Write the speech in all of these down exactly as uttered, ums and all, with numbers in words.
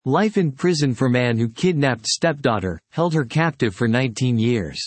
Life in prison for man who kidnapped stepdaughter, held her captive for nineteen years.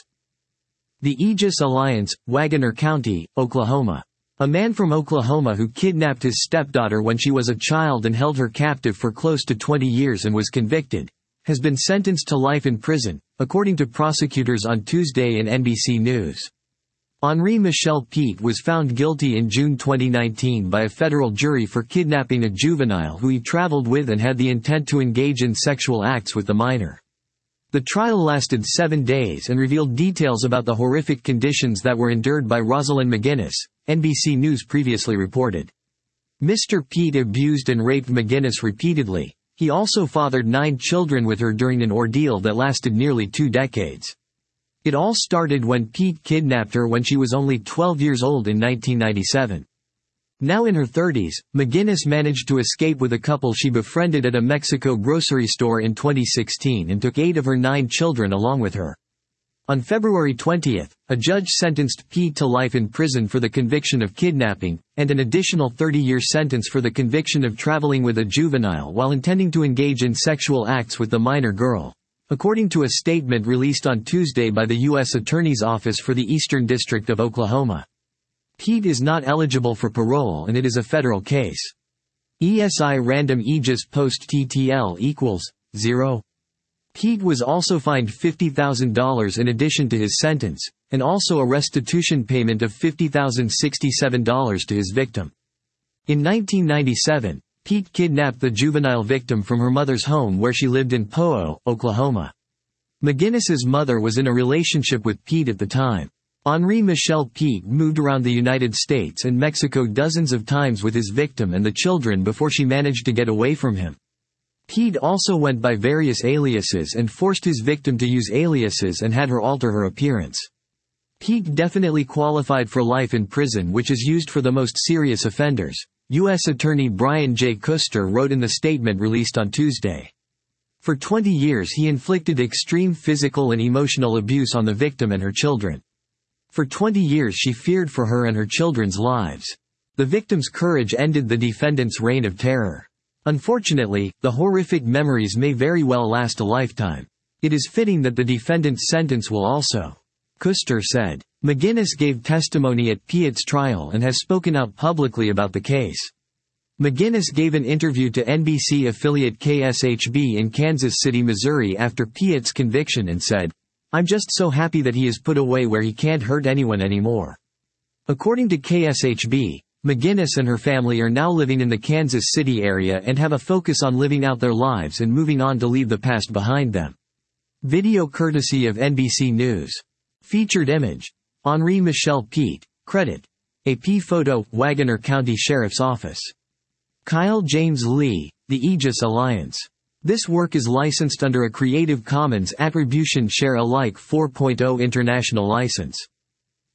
The Aegis Alliance, Wagoner County, Oklahoma. A man from Oklahoma who kidnapped his stepdaughter when she was a child and held her captive for close to twenty years and was convicted, has been sentenced to life in prison, according to prosecutors on Tuesday in N B C News. Henri Michel Pete was found guilty in June twenty nineteen by a federal jury for kidnapping a juvenile who he traveled with and had the intent to engage in sexual acts with the minor. The trial lasted seven days and revealed details about the horrific conditions that were endured by Rosalind McGinnis, N B C News previously reported. Mister Pete abused and raped McGinnis repeatedly. He also fathered nine children with her during an ordeal that lasted nearly two decades. It all started when Pete kidnapped her when she was only twelve years old in nineteen ninety-seven. Now in her thirties, McGinnis managed to escape with a couple she befriended at a Mexico grocery store in twenty sixteen and took eight of her nine children along with her. On February twentieth, a judge sentenced Pete to life in prison for the conviction of kidnapping, and an additional thirty-year sentence for the conviction of traveling with a juvenile while intending to engage in sexual acts with the minor girl, according to a statement released on Tuesday by the U S Attorney's Office for the Eastern District of Oklahoma. Pete is not eligible for parole and it is a federal case. E S I random Aegis post T T L equals zero. Pete was also fined fifty thousand dollars in addition to his sentence, and also a restitution payment of fifty thousand sixty-seven dollars to his victim. In nineteen ninety-seven, Pete kidnapped the juvenile victim from her mother's home where she lived in Poe, Oklahoma. McGinnis's mother was in a relationship with Pete at the time. Henri Michel Pete moved around the United States and Mexico dozens of times with his victim and the children before she managed to get away from him. Pete also went by various aliases and forced his victim to use aliases and had her alter her appearance. Pete definitely qualified for life in prison, which is used for the most serious offenders, U S Attorney Brian J. Kuster wrote in the statement released on Tuesday. For twenty years he inflicted extreme physical and emotional abuse on the victim and her children. For twenty years she feared for her and her children's lives. The victim's courage ended the defendant's reign of terror. Unfortunately, the horrific memories may very well last a lifetime. It is fitting that the defendant's sentence will also. Kuster said. McGinnis gave testimony at Pete's trial and has spoken out publicly about the case. McGinnis gave an interview to N B C affiliate K S H B in Kansas City, Missouri after Pete's conviction and said, "I'm just so happy that he is put away where he can't hurt anyone anymore." According to K S H B, McGinnis and her family are now living in the Kansas City area and have a focus on living out their lives and moving on to leave the past behind them. Video courtesy of N B C News. Featured image. Henri Michel Pete. Credit. A P photo, Wagoner County Sheriff's Office. Kyle James Lee, The Aegis Alliance. This work is licensed under a Creative Commons Attribution Share Alike four point oh international license.